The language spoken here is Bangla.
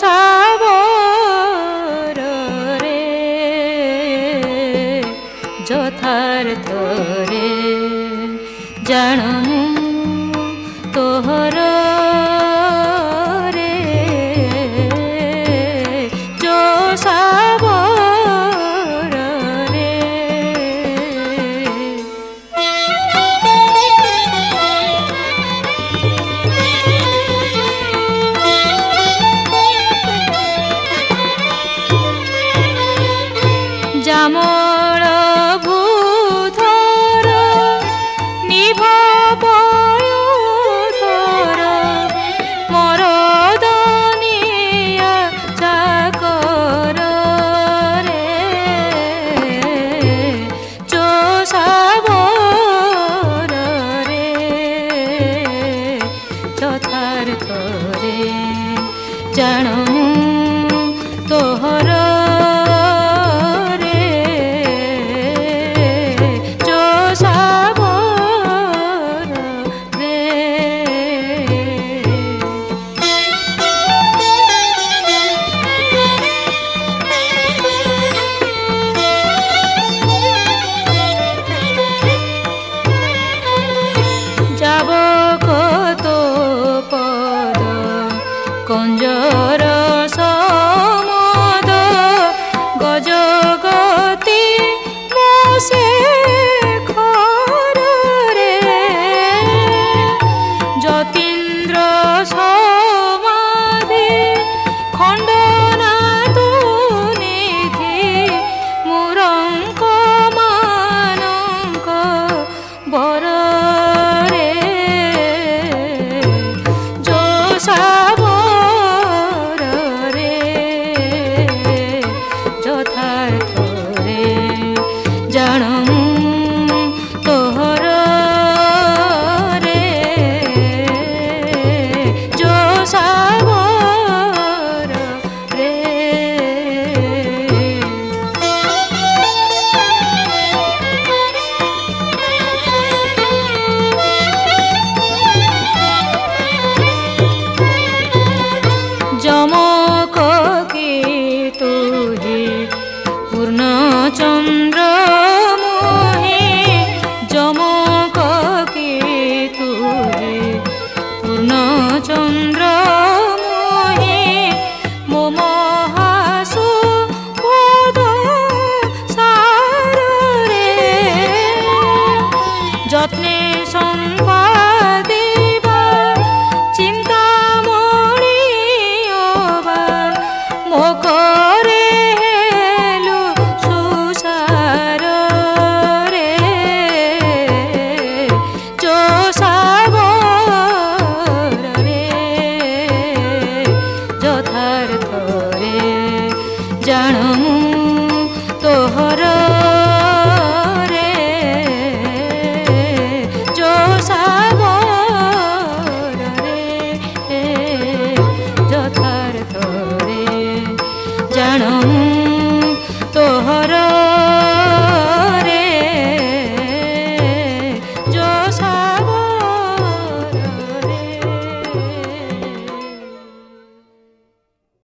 ସାବରରେ ଯଥାର୍ଥରେ ଜାଣୁ ତୋହର ରେ ଯୋ ସାବରରେ ଯାମଳ ଭୂଧର ନିଭ ପୟୁଧର ମରଦନିଆ ଚାକରରେ ଯୋ ସାବରରେ ଯଥାର୍ଥରେ ଜାଣୁ ତୋହର কঞ্জর সমদ গজগতি মোসে খরে যতীন্দ্র সমাধি খণ্ডনা দুনিধি মুরঙ্ক ମାନଙ୍କ বରରେ যো সাবରରେ যথার্থরে জাণୁ ତୋହର ରେ ଯୋ ସାବରରେ যমক কেতু হে পূর্ণচন্দ্র মোহে যমক কেতু হে পূর্ণচন্দ্র মোহে মো মহাসু বোধ সাররে যত্নে সম্পাদিবা চিন্তামণি অবা মো করে হেলু সুসাররে যো সাবରରେ যথার্থরে জাণୁ